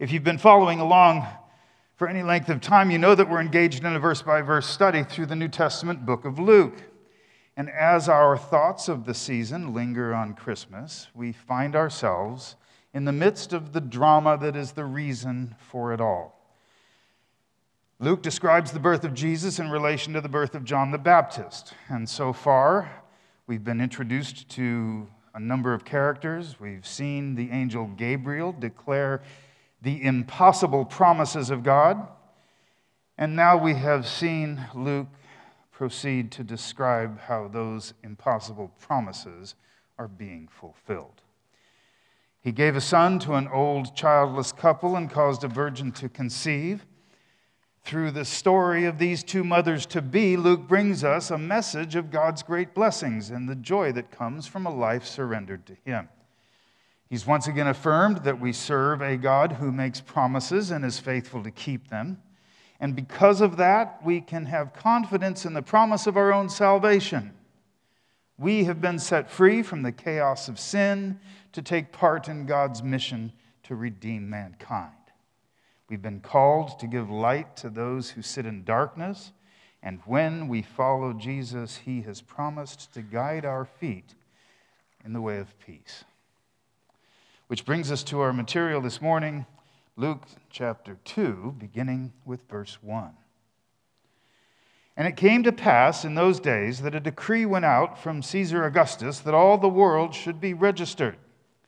If you've been following along for any length of time, you know that we're engaged in a verse-by-verse study through the New Testament book of Luke. And as our thoughts of the season linger on Christmas, we find ourselves in the midst of the drama that is the reason for it all. Luke describes the birth of Jesus in relation to the birth of John the Baptist. And so far, we've been introduced to a number of characters. We've seen the angel Gabriel declare the impossible promises of God. And now we have seen Luke proceed to describe how those impossible promises are being fulfilled. He gave a son to an old childless couple and caused a virgin to conceive. Through the story of these two mothers-to-be, Luke brings us a message of God's great blessings and the joy that comes from a life surrendered to Him. He's once again affirmed that we serve a God who makes promises and is faithful to keep them. And because of that, we can have confidence in the promise of our own salvation. We have been set free from the chaos of sin to take part in God's mission to redeem mankind. We've been called to give light to those who sit in darkness, and when we follow Jesus, He has promised to guide our feet in the way of peace. Which brings us to our material this morning, Luke chapter 2, beginning with verse 1. And it came to pass in those days that a decree went out from Caesar Augustus that all the world should be registered.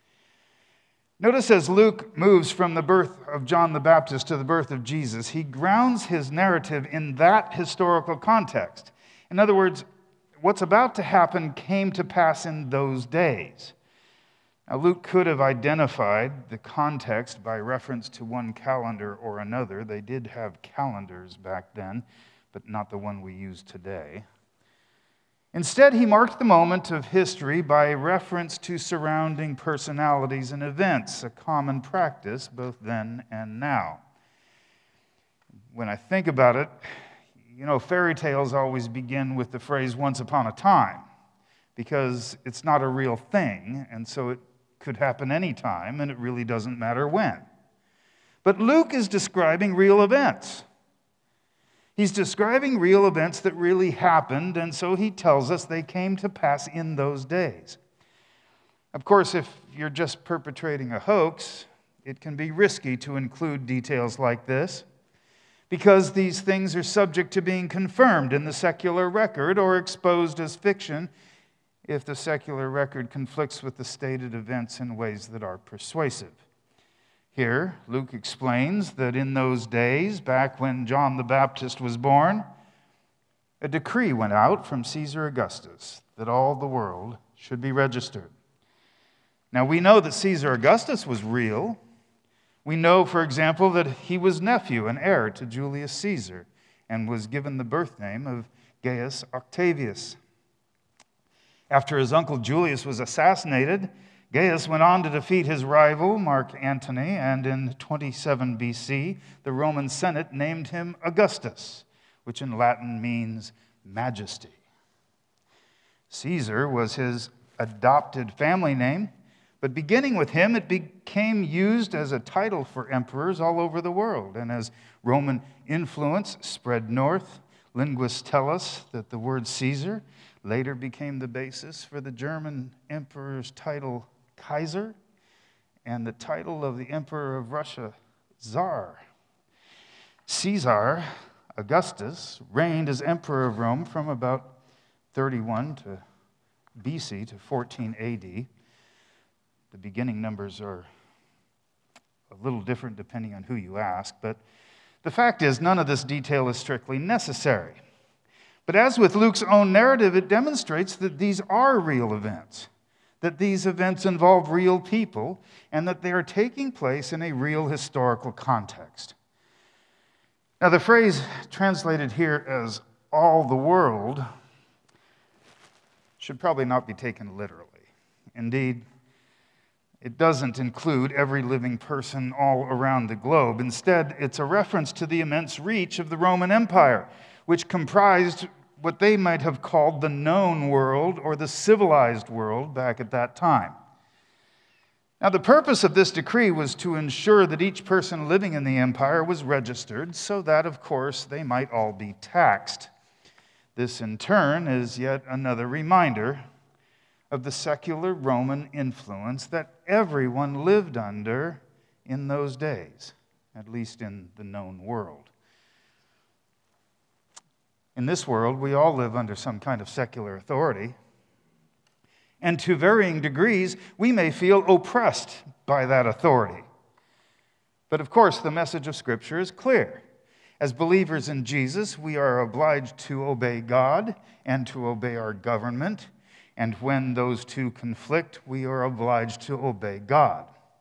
Notice as Luke moves from the birth of John the Baptist to the birth of Jesus, he grounds his narrative in that historical context. In other words, what's about to happen came to pass in those days. Now, Luke could have identified the context by reference to one calendar or another. They did have calendars back then, but not the one we use today. Instead, he marked the moment of history by reference to surrounding personalities and events, a common practice both then and now. When I think about it, fairy tales always begin with the phrase, once upon a time, because it's not a real thing, and so it could happen anytime, and it really doesn't matter when. But Luke is describing real events. He's describing real events that really happened, and so he tells us they came to pass in those days. Of course, if you're just perpetrating a hoax, it can be risky to include details like this, because these things are subject to being confirmed in the secular record or exposed as fiction if the secular record conflicts with the stated events in ways that are persuasive. Here, Luke explains that in those days, back when John the Baptist was born, a decree went out from Caesar Augustus that all the world should be registered. Now, we know that Caesar Augustus was real. We know, for example, that he was nephew and heir to Julius Caesar and was given the birth name of Gaius Octavius. After his uncle Julius was assassinated, Gaius went on to defeat his rival, Mark Antony, and in 27 BC, the Roman Senate named him Augustus, which in Latin means majesty. Caesar was his adopted family name, but beginning with him, it became used as a title for emperors all over the world. And as Roman influence spread north, linguists tell us that the word Caesar later became the basis for the German emperor's title Kaiser and the title of the emperor of Russia, Tsar. Caesar Augustus reigned as emperor of Rome from about 31 to BC to 14 AD. The beginning numbers are a little different depending on who you ask, but the fact is none of this detail is strictly necessary. But as with Luke's own narrative, it demonstrates that these are real events, that these events involve real people, and that they are taking place in a real historical context. Now, the phrase translated here as all the world should probably not be taken literally. Indeed, it doesn't include every living person all around the globe. Instead, it's a reference to the immense reach of the Roman Empire, which comprised what they might have called the known world or the civilized world back at that time. Now, the purpose of this decree was to ensure that each person living in the empire was registered so that, of course, they might all be taxed. This, in turn, is yet another reminder of the secular Roman influence that everyone lived under in those days, at least in the known world. In this world, we all live under some kind of secular authority. And to varying degrees, we may feel oppressed by that authority. But of course, the message of Scripture is clear. As believers in Jesus, we are obliged to obey God and to obey our government. And when those two conflict, we are obliged to obey God.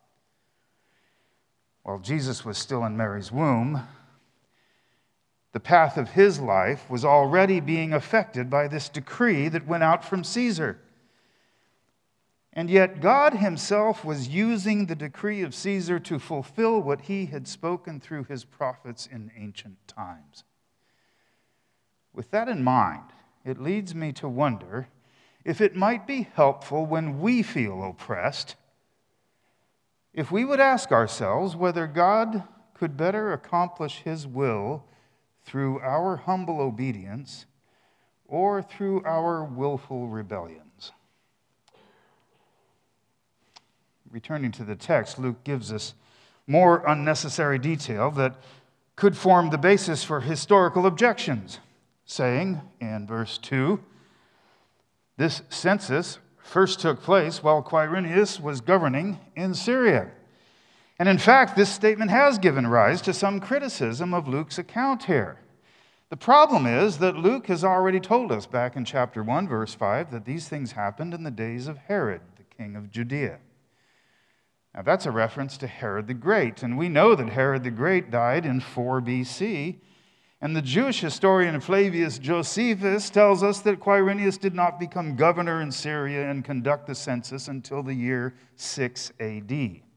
While Jesus was still in Mary's womb, the path of his life was already being affected by this decree that went out from Caesar. And yet God himself was using the decree of Caesar to fulfill what he had spoken through his prophets in ancient times. With that in mind, it leads me to wonder if it might be helpful when we feel oppressed, if we would ask ourselves whether God could better accomplish his will through our humble obedience or through our willful rebellions. Returning to the text, Luke gives us more unnecessary detail that could form the basis for historical objections, saying in verse 2, this census first took place while Quirinius was governing in Syria. And in fact, this statement has given rise to some criticism of Luke's account here. The problem is that Luke has already told us back in chapter 1, verse 5, that these things happened in the days of Herod, the king of Judea. Now, that's a reference to Herod the Great, and we know that Herod the Great died in 4 BC, and the Jewish historian Flavius Josephus tells us that Quirinius did not become governor in Syria and conduct the census until the year 6 AD.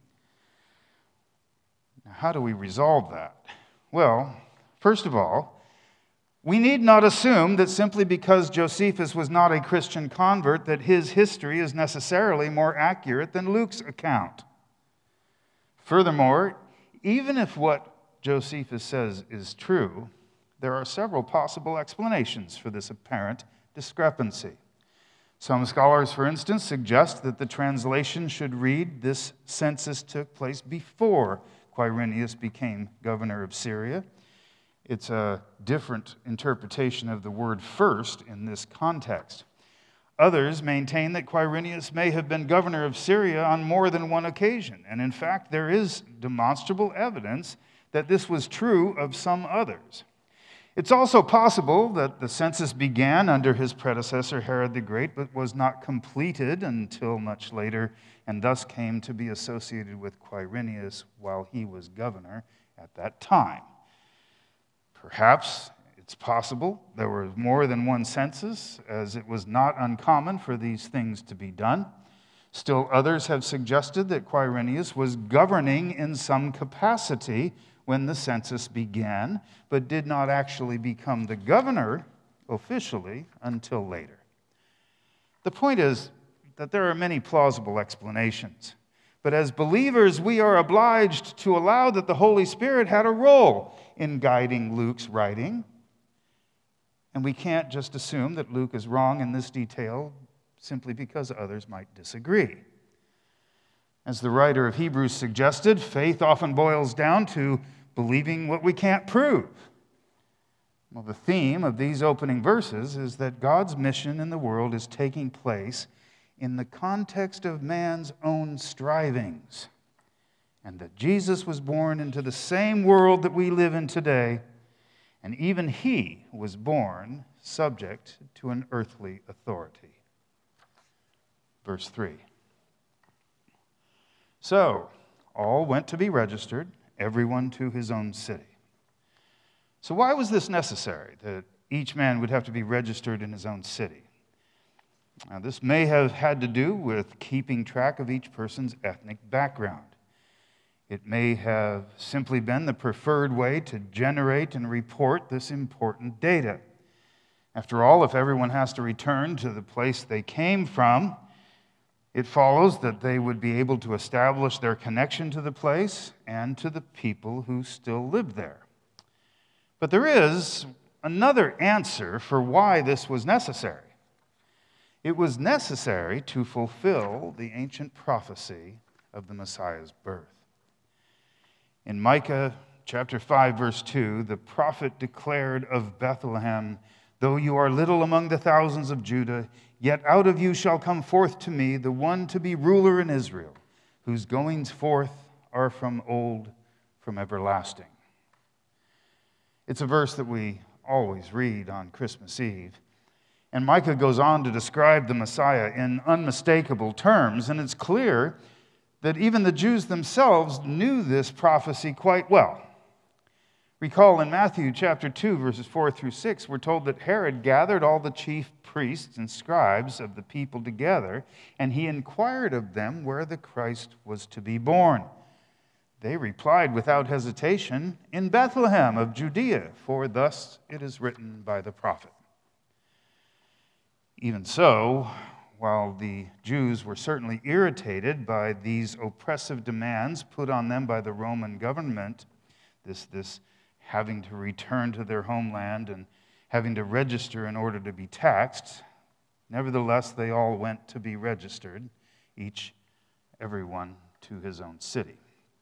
Now, how do we resolve that? Well, first of all, we need not assume that simply because Josephus was not a Christian convert that his history is necessarily more accurate than Luke's account. Furthermore, even if what Josephus says is true, there are several possible explanations for this apparent discrepancy. Some scholars, for instance, suggest that the translation should read, this census took place before Quirinius became governor of Syria. It's a different interpretation of the word first in this context. Others maintain that Quirinius may have been governor of Syria on more than one occasion, and in fact, there is demonstrable evidence that this was true of some others. It's also possible that the census began under his predecessor Herod the Great, but was not completed until much later, and thus came to be associated with Quirinius while he was governor at that time. Perhaps it's possible there was more than one census, as it was not uncommon for these things to be done. Still, others have suggested that Quirinius was governing in some capacity when the census began, but did not actually become the governor officially until later. The point is that there are many plausible explanations. But as believers, we are obliged to allow that the Holy Spirit had a role in guiding Luke's writing. And we can't just assume that Luke is wrong in this detail simply because others might disagree. As the writer of Hebrews suggested, faith often boils down to believing what we can't prove. Well, the theme of these opening verses is that God's mission in the world is taking place in the context of man's own strivings, and that Jesus was born into the same world that we live in today, and even he was born subject to an earthly authority. Verse 3. So, all went to be registered, everyone to his own city. So why was this necessary, that each man would have to be registered in his own city? Now, this may have had to do with keeping track of each person's ethnic background. It may have simply been the preferred way to generate and report this important data. After all, if everyone has to return to the place they came from, It follows that they would be able to establish their connection to the place and to the people who still live there. But there is another answer for why this was necessary. It was necessary to fulfill the ancient prophecy of the Messiah's birth. In Micah chapter 5, verse 2, the prophet declared of Bethlehem, "Though you are little among the thousands of Judah, yet out of you shall come forth to me the one to be ruler in Israel, whose goings forth are from old, from everlasting." It's a verse that we always read on Christmas Eve. And Micah goes on to describe the Messiah in unmistakable terms, and it's clear that even the Jews themselves knew this prophecy quite well. Recall in Matthew chapter 2, verses 4 through 6, we're told that Herod gathered all the chief priests and scribes of the people together, and he inquired of them where the Christ was to be born. They replied without hesitation, "In Bethlehem of Judea, for thus it is written by the prophet." Even so, while the Jews were certainly irritated by these oppressive demands put on them by the Roman government, this having to return to their homeland and having to register in order to be taxed, nevertheless, they all went to be registered, everyone to his own city.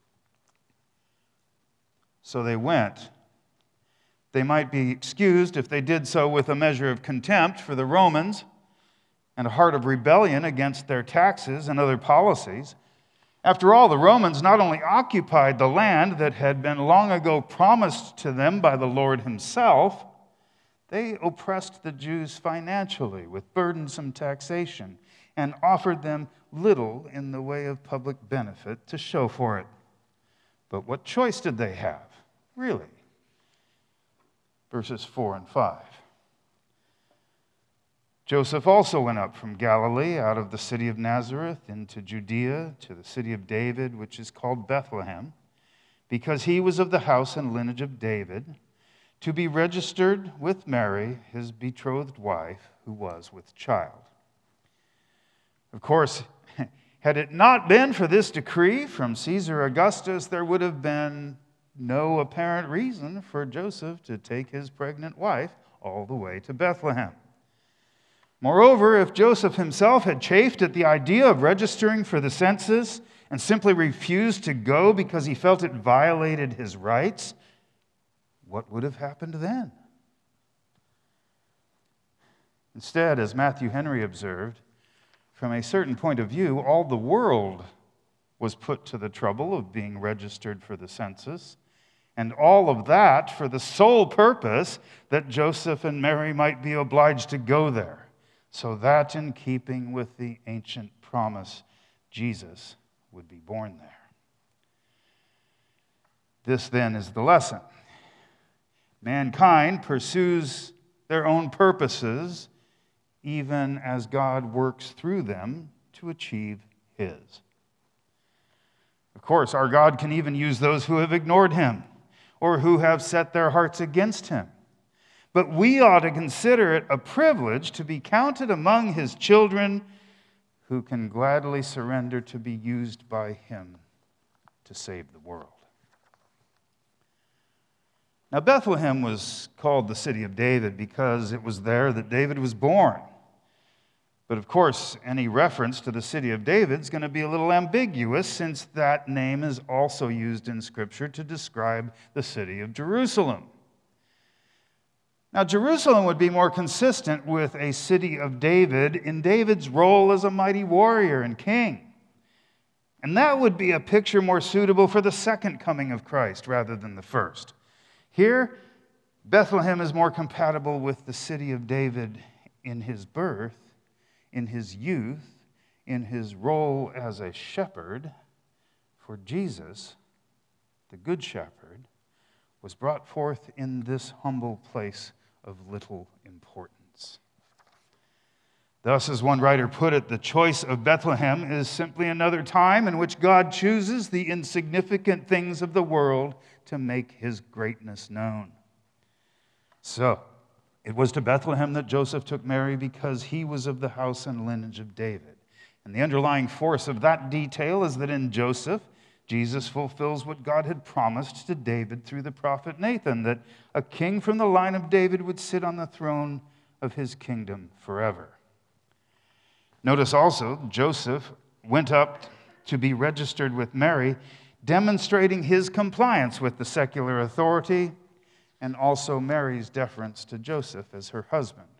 So they went. They might be excused if they did so with a measure of contempt for the Romans and a heart of rebellion against their taxes and other policies. After all, the Romans not only occupied the land that had been long ago promised to them by the Lord himself, they oppressed the Jews financially with burdensome taxation and offered them little in the way of public benefit to show for it. But what choice did they have, really? Verses 4 and 5. Joseph also went up from Galilee out of the city of Nazareth into Judea to the city of David, which is called Bethlehem, because he was of the house and lineage of David, to be registered with Mary, his betrothed wife, who was with child. Of course, had it not been for this decree from Caesar Augustus, there would have been no apparent reason for Joseph to take his pregnant wife all the way to Bethlehem. Moreover, if Joseph himself had chafed at the idea of registering for the census and simply refused to go because he felt it violated his rights, what would have happened then? Instead, as Matthew Henry observed, from a certain point of view, all the world was put to the trouble of being registered for the census, and all of that for the sole purpose that Joseph and Mary might be obliged to go there, so that in keeping with the ancient promise, Jesus would be born there. This then is the lesson. Mankind pursues their own purposes even as God works through them to achieve his. Of course, our God can even use those who have ignored him or who have set their hearts against him. But we ought to consider it a privilege to be counted among his children who can gladly surrender to be used by him to save the world. Now, Bethlehem was called the city of David because it was there that David was born. But of course, any reference to the city of David is going to be a little ambiguous, since that name is also used in Scripture to describe the city of Jerusalem. Now, Jerusalem would be more consistent with a city of David in David's role as a mighty warrior and king. And that would be a picture more suitable for the second coming of Christ rather than the first. Here, Bethlehem is more compatible with the city of David in his birth, in his youth, in his role as a shepherd. For Jesus, the good shepherd, was brought forth in this humble place of little importance. Thus, as one writer put it, the choice of Bethlehem is simply another time in which God chooses the insignificant things of the world to make his greatness known. So, it was to Bethlehem that Joseph took Mary because he was of the house and lineage of David. And the underlying force of that detail is that in Joseph, Jesus fulfills what God had promised to David through the prophet Nathan, that a king from the line of David would sit on the throne of his kingdom forever. Notice also, Joseph went up to be registered with Mary, demonstrating his compliance with the secular authority and also Mary's deference to Joseph as her husband.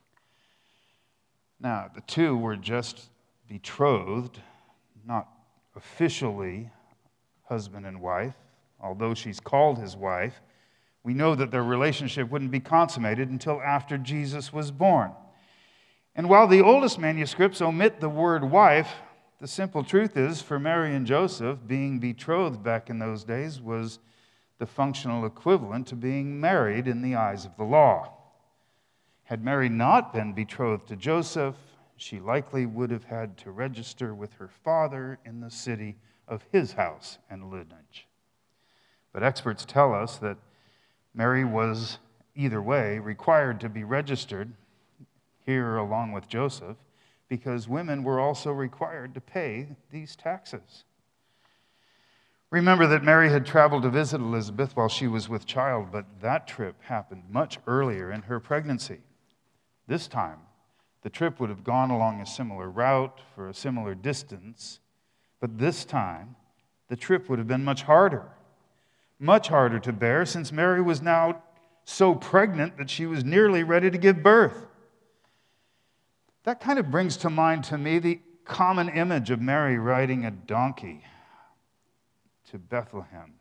Now, the two were just betrothed, not officially husband and wife. Although she's called his wife, we know that their relationship wouldn't be consummated until after Jesus was born. And while the oldest manuscripts omit the word wife, the simple truth is, for Mary and Joseph, being betrothed back in those days was the functional equivalent to being married in the eyes of the law. Had Mary not been betrothed to Joseph, she likely would have had to register with her father in the city of his house and lineage. But experts tell us that Mary was, either way, required to be registered here along with Joseph, because women were also required to pay these taxes. Remember that Mary had traveled to visit Elizabeth while she was with child, but that trip happened much earlier in her pregnancy. This time, the trip would have gone along a similar route for a similar distance, but this time, the trip would have been much harder to bear, since Mary was now so pregnant that she was nearly ready to give birth. That kind of brings to mind to me the common image of Mary riding a donkey to Bethlehem.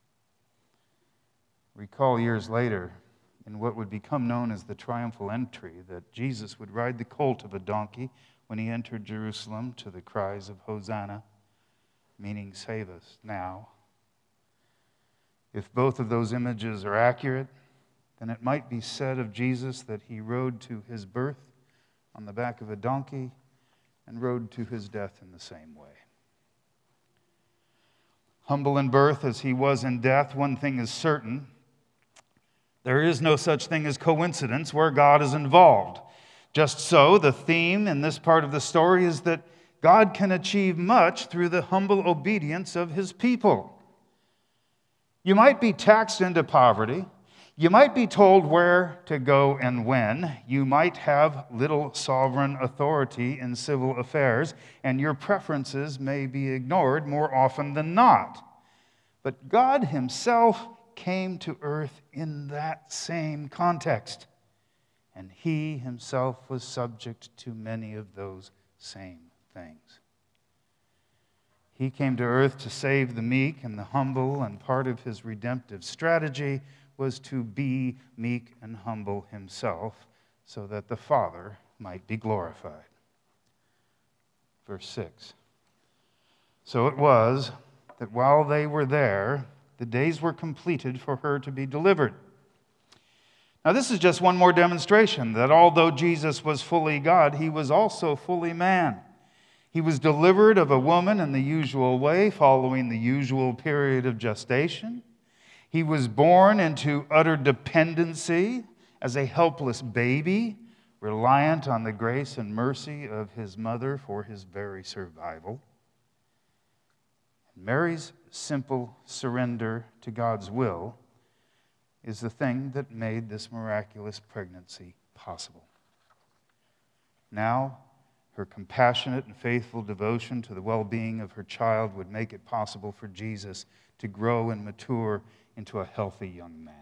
Recall years later, in what would become known as the triumphal entry, that Jesus would ride the colt of a donkey when he entered Jerusalem to the cries of Hosanna, meaning save us now. If both of those images are accurate, then it might be said of Jesus that he rode to his birth on the back of a donkey and rode to his death in the same way. Humble in birth as he was in death, one thing is certain: there is no such thing as coincidence where God is involved. Just so, the theme in this part of the story is that God can achieve much through the humble obedience of his people. You might be taxed into poverty. You might be told where to go and when. You might have little sovereign authority in civil affairs, and your preferences may be ignored more often than not. But God himself came to earth in that same context, and he himself was subject to many of those same things. He came to earth to save the meek and the humble, and part of his redemptive strategy was to be meek and humble himself so that the Father might be glorified. Verse 6. So it was that while they were there, the days were completed for her to be delivered. Now this is just one more demonstration that although Jesus was fully God, he was also fully man. He was delivered of a woman in the usual way, following the usual period of gestation. He was born into utter dependency as a helpless baby, reliant on the grace and mercy of his mother for his very survival. Mary's simple surrender to God's will is the thing that made this miraculous pregnancy possible. Now, her compassionate and faithful devotion to the well-being of her child would make it possible for Jesus to grow and mature into a healthy young man.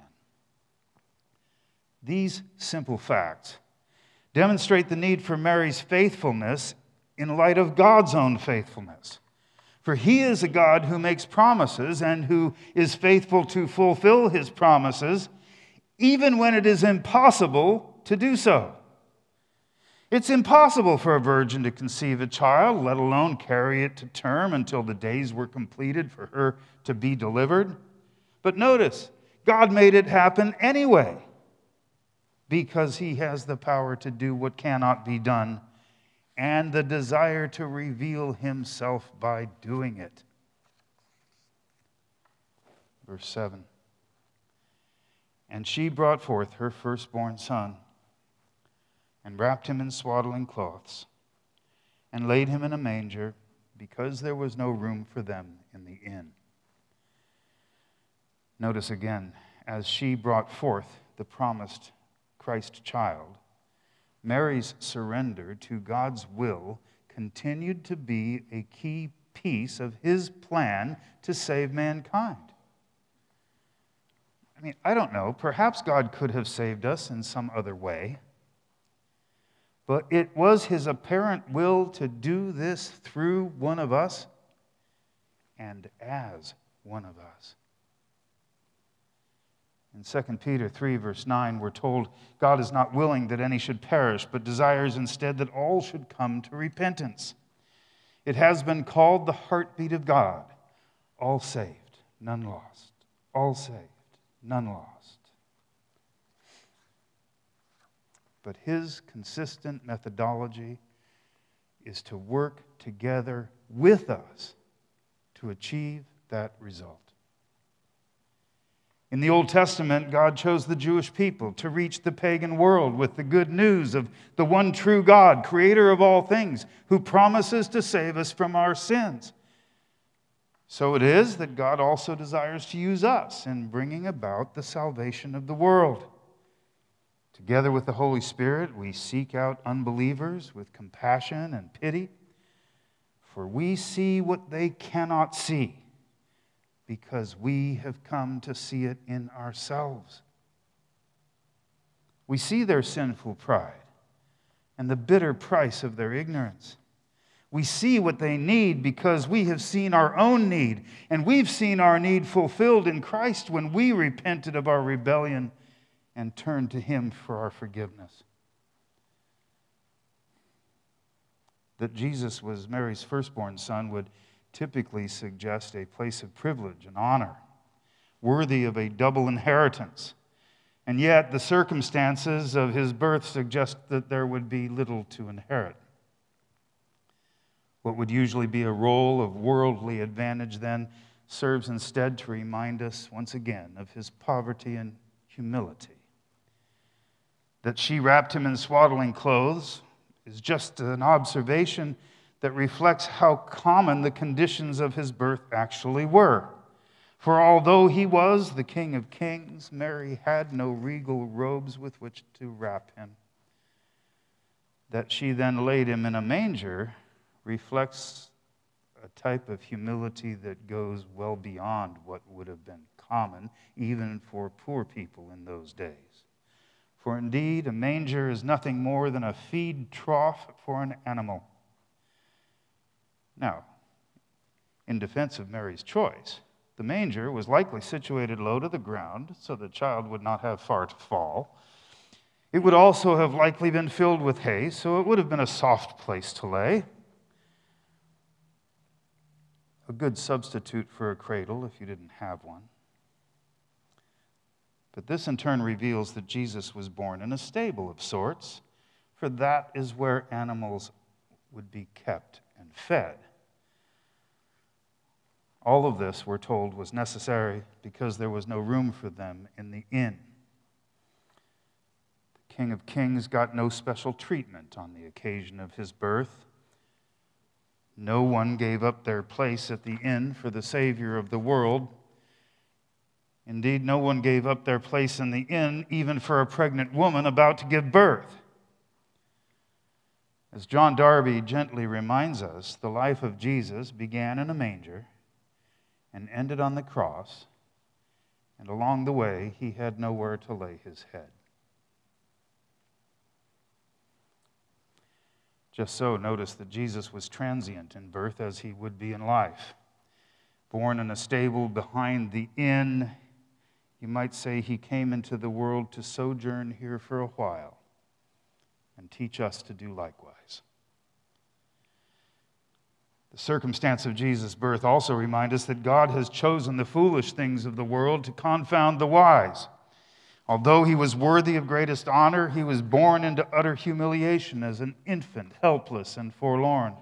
These simple facts demonstrate the need for Mary's faithfulness in light of God's own faithfulness. For he is a God who makes promises and who is faithful to fulfill his promises, even when it is impossible to do so. It's impossible for a virgin to conceive a child, let alone carry it to term until the days were completed for her to be delivered. But notice, God made it happen anyway, because he has the power to do what cannot be done and the desire to reveal himself by doing it. Verse 7. And she brought forth her firstborn son and wrapped him in swaddling cloths and laid him in a manger, because there was no room for them in the inn. Notice again, as she brought forth the promised Christ child, Mary's surrender to God's will continued to be a key piece of his plan to save mankind. I don't know, perhaps God could have saved us in some other way, but it was his apparent will to do this through one of us and as one of us. In 2 Peter 3, verse 9, we're told, God is not willing that any should perish, but desires instead that all should come to repentance. It has been called the heartbeat of God. All saved, none lost. All saved, none lost. But his consistent methodology is to work together with us to achieve that result. In the Old Testament, God chose the Jewish people to reach the pagan world with the good news of the one true God, creator of all things, who promises to save us from our sins. So it is that God also desires to use us in bringing about the salvation of the world. Together with the Holy Spirit, we seek out unbelievers with compassion and pity, for we see what they cannot see, because we have come to see it in ourselves. We see their sinful pride and the bitter price of their ignorance. We see what they need because we have seen our own need, and we've seen our need fulfilled in Christ when we repented of our rebellion and turned to him for our forgiveness. That Jesus was Mary's firstborn son would typically suggest a place of privilege and honor, worthy of a double inheritance. And yet, the circumstances of his birth suggest that there would be little to inherit. What would usually be a role of worldly advantage then serves instead to remind us once again of his poverty and humility. That she wrapped him in swaddling clothes is just an observation that reflects how common the conditions of his birth actually were. For although he was the King of Kings, Mary had no regal robes with which to wrap him. That she then laid him in a manger reflects a type of humility that goes well beyond what would have been common, even for poor people in those days. For indeed, a manger is nothing more than a feed trough for an animal. Now, in defense of Mary's choice, the manger was likely situated low to the ground so the child would not have far to fall. It would also have likely been filled with hay, so it would have been a soft place to lay. A good substitute for a cradle if you didn't have one. But this in turn reveals that Jesus was born in a stable of sorts, for that is where animals would be kept and fed. All of this, we're told, was necessary because there was no room for them in the inn. The King of Kings got no special treatment on the occasion of his birth. No one gave up their place at the inn for the Savior of the world. Indeed, no one gave up their place in the inn even for a pregnant woman about to give birth. As John Darby gently reminds us, the life of Jesus began in a manger and ended on the cross, and along the way, he had nowhere to lay his head. Just so, notice that Jesus was transient in birth as he would be in life. Born in a stable behind the inn, you might say he came into the world to sojourn here for a while and teach us to do likewise. The circumstance of Jesus' birth also reminds us that God has chosen the foolish things of the world to confound the wise. Although he was worthy of greatest honor, he was born into utter humiliation as an infant, helpless and forlorn.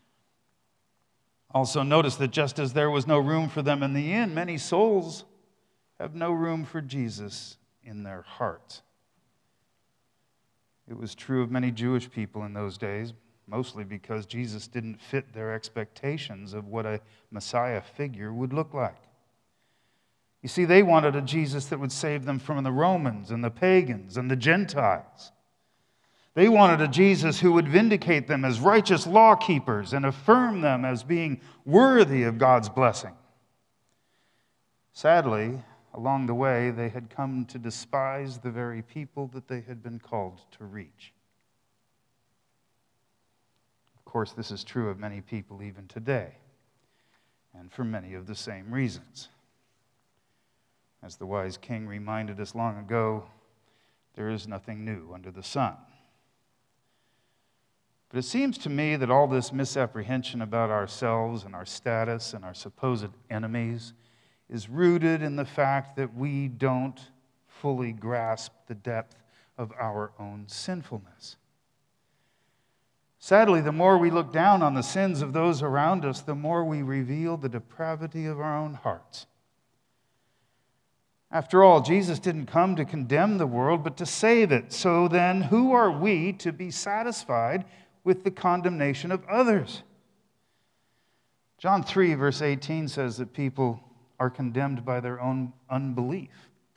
Also notice that just as there was no room for them in the inn, many souls have no room for Jesus in their hearts. It was true of many Jewish people in those days, mostly because Jesus didn't fit their expectations of what a Messiah figure would look like. You see, they wanted a Jesus that would save them from the Romans and the pagans and the Gentiles. They wanted a Jesus who would vindicate them as righteous law keepers and affirm them as being worthy of God's blessing. Sadly, along the way, they had come to despise the very people that they had been called to reach. Of course, this is true of many people even today, and for many of the same reasons. As the wise king reminded us long ago, there is nothing new under the sun. But it seems to me that all this misapprehension about ourselves and our status and our supposed enemies is rooted in the fact that we don't fully grasp the depth of our own sinfulness. Sadly, the more we look down on the sins of those around us, the more we reveal the depravity of our own hearts. After all, Jesus didn't come to condemn the world, but to save it. So then, who are we to be satisfied with the condemnation of others? John 3, verse 18 says that people are condemned by their own unbelief.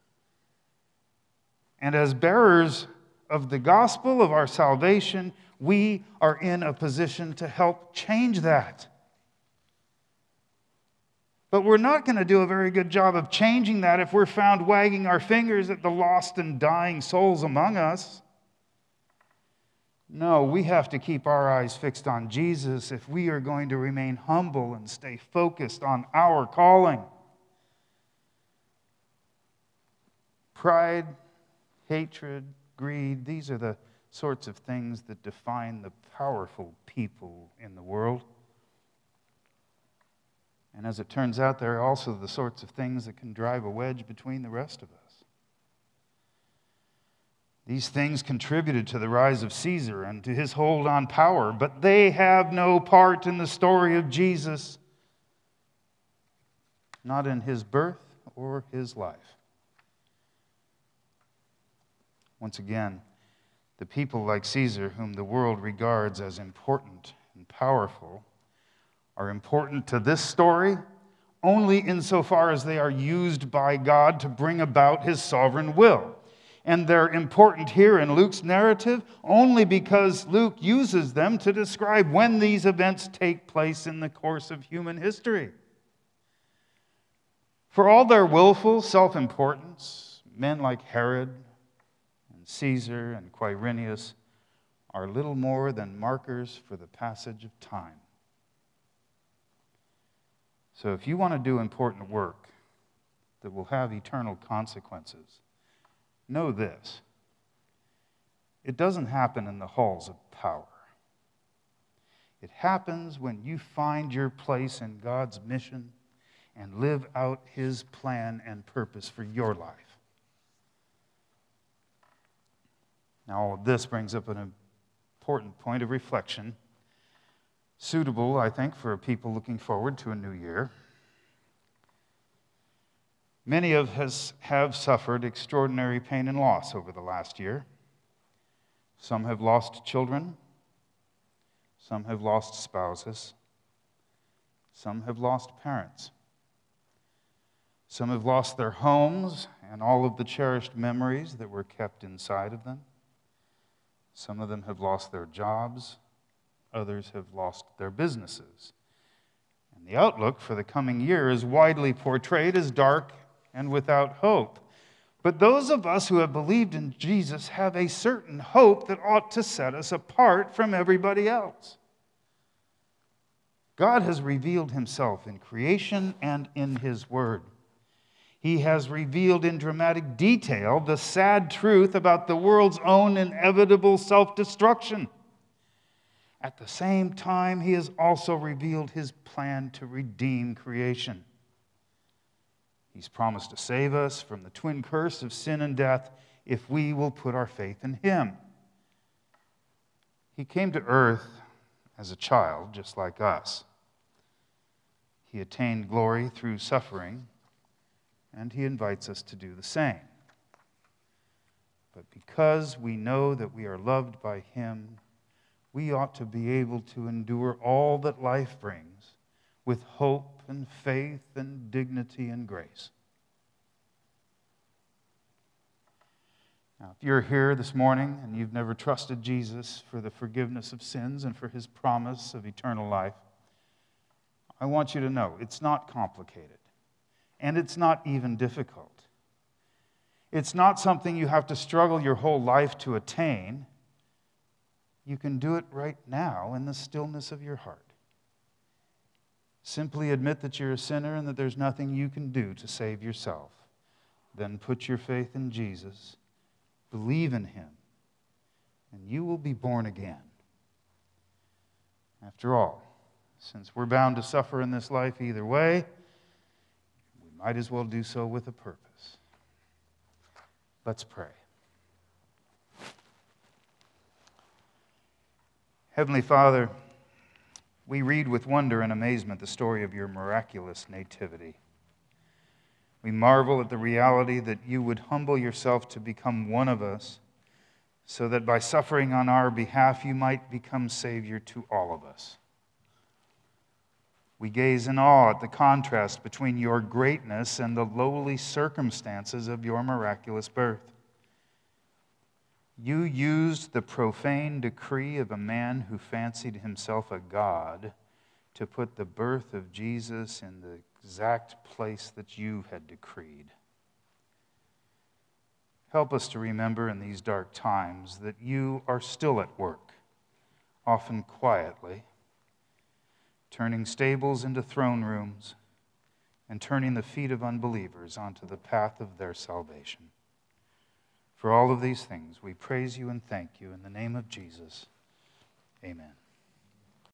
And as bearers of the gospel of our salvation, we are in a position to help change that. But we're not going to do a very good job of changing that if we're found wagging our fingers at the lost and dying souls among us. No, we have to keep our eyes fixed on Jesus if we are going to remain humble and stay focused on our calling. Pride, hatred, greed, these are the sorts of things that define the powerful people in the world. And as it turns out, they're also the sorts of things that can drive a wedge between the rest of us. These things contributed to the rise of Caesar and to his hold on power, but they have no part in the story of Jesus, not in his birth or his life. Once again, the people like Caesar, whom the world regards as important and powerful, are important to this story only insofar as they are used by God to bring about his sovereign will. And they're important here in Luke's narrative only because Luke uses them to describe when these events take place in the course of human history. For all their willful self-importance, men like Herod and Caesar and Quirinius are little more than markers for the passage of time. So if you want to do important work that will have eternal consequences, know this: it doesn't happen in the halls of power. It happens when you find your place in God's mission and live out his plan and purpose for your life. Now, all of this brings up an important point of reflection, suitable, I think, for people looking forward to a new year. Many of us have suffered extraordinary pain and loss over the last year. Some have lost children. Some have lost spouses. Some have lost parents. Some have lost their homes and all of the cherished memories that were kept inside of them. Some of them have lost their jobs. Others have lost their businesses. And the outlook for the coming year is widely portrayed as dark and without hope. But those of us who have believed in Jesus have a certain hope that ought to set us apart from everybody else. God has revealed himself in creation and in his word. He has revealed in dramatic detail the sad truth about the world's own inevitable self-destruction. At the same time, he has also revealed his plan to redeem creation. He's promised to save us from the twin curse of sin and death if we will put our faith in him. He came to earth as a child, just like us. He attained glory through suffering, and he invites us to do the same. But because we know that we are loved by him, we ought to be able to endure all that life brings with hope and faith and dignity and grace. Now, if you're here this morning and you've never trusted Jesus for the forgiveness of sins and for his promise of eternal life, I want you to know it's not complicated, and it's not even difficult. It's not something you have to struggle your whole life to attain. You can do it right now in the stillness of your heart. Simply admit that you're a sinner and that there's nothing you can do to save yourself. Then put your faith in Jesus, believe in him, and you will be born again. After all, since we're bound to suffer in this life either way, we might as well do so with a purpose. Let's pray. Heavenly Father, we read with wonder and amazement the story of your miraculous nativity. We marvel at the reality that you would humble yourself to become one of us, so that by suffering on our behalf you might become Savior to all of us. We gaze in awe at the contrast between your greatness and the lowly circumstances of your miraculous birth. You used the profane decree of a man who fancied himself a god to put the birth of Jesus in the exact place that you had decreed. Help us to remember in these dark times that you are still at work, often quietly, turning stables into throne rooms and turning the feet of unbelievers onto the path of their salvation. For all of these things, we praise you and thank you in the name of Jesus. Amen.